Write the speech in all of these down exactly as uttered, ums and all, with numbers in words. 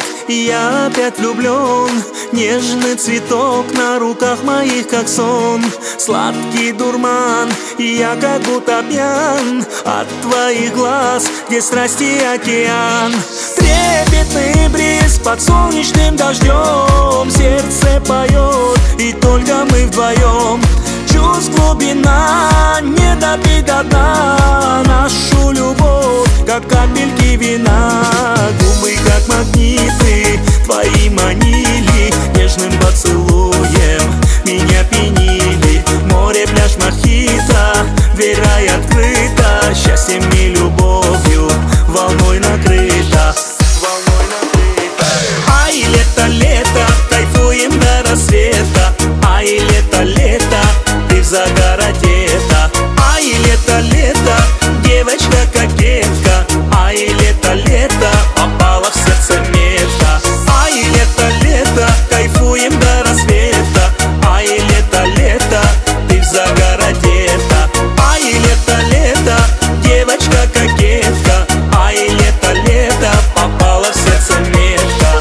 и я опять влюблен. Нежный цветок на руках моих, как сон. Сладкий дурман, и я как будто пьян от твоих глаз, где страсти океан. Трепетный бриз под солнечным дождем, сердце поет, и только мы вдвоем. Чувств глубина, не допить до дна нашу любовь, как капельки вина. Губы как магниты твои манили, нежным поцелуем меня пьянили. Море, пляж, мохито, дверь рай открыта, счастьем и любовью волной накрыта. Волной накрыта. Ай, лето, лето, кайфуем до рассвета. Ай, лето, лето, ты в загороде. Ай, лето, лето, девочка-кокетка. Ай, лето, лето, попала в сердце метка. Ай, лето, лето, кайфуем до рассвета. Ай, лето, лето, ты в загороде. Ай, лето, лето, девочка-кокетка. Ай, лето, лето, попала в сердце метка.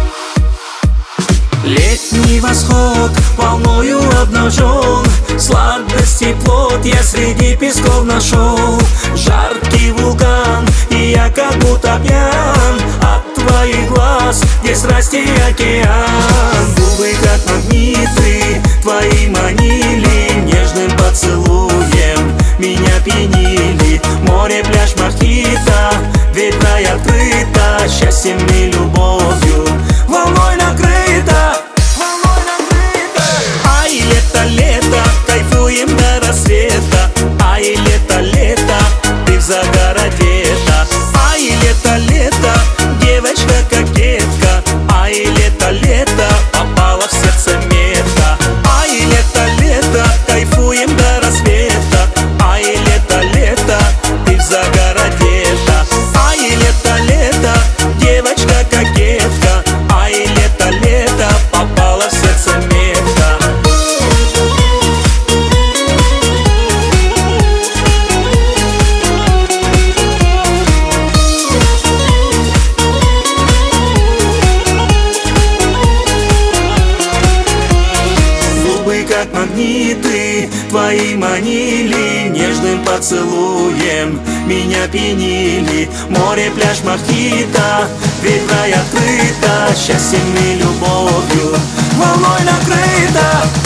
Летний восход волною обнажен, сладость и плод я среди песков нашел. Жаркий вулкан, и я как будто пьян от твоих глаз, где страсти океан. Губы как магниты твои манили, нежным поцелуем меня пьянили. Море, пляж, мохито, дверь рай открыта, счастьем и любовью волной накрыта. Ай, лето, лето, кайфуем до рассвета. Ай, лето, лето, ты в загороде. Ай, лето, лето, девочка-кокетка. Ай, лето, лето, попала в сердце метка. Ай, лето, лето, кайфуем до рассвета. Ай, лето, лето, ты в загороде. Ай, лето, лето, девочка-кокетка. Ай, лето, лето, попала в сердце метка. Как магниты твои манили, нежным поцелуем меня пьянили. Море, пляж, мохито, дверь рай открыта, счастьем и любовью волной накрыта.